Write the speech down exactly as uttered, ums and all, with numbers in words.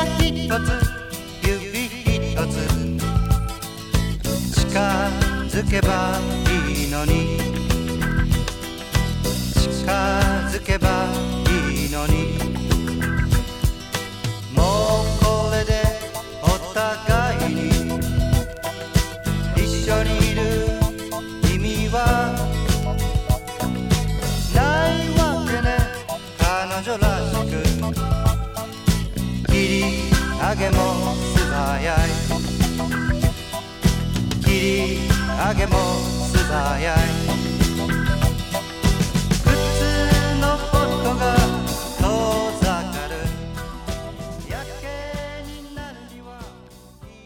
一つ指一つ近づけばいいのに近づけばいいのにもうこれでお互いに一緒にいる意味はないわけね彼女らしく切り上げも素早い切り上げも素早い